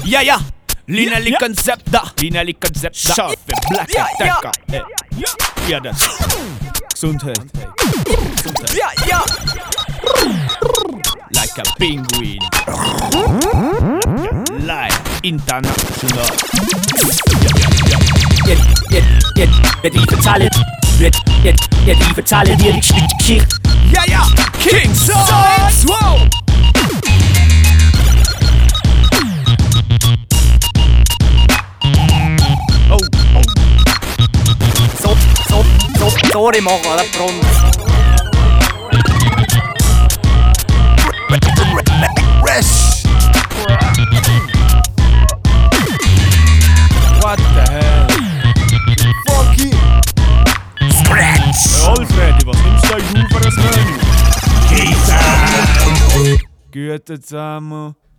Ja, Linelli Konzept da. Linelli Konzept da. Scharfe, Black Attacker. Ja, das. Gesundheit. Ja. Like a penguin. Live international. Wird ich bezahlen? Wird ich bezahlen dir die Geschichte? Ja, King Size. Wow. Sorry, machen wir Brunn. What the hell? Funky Scratch! Alfredi, was nimmst du euch auf für ein Menü? Guten zusammen.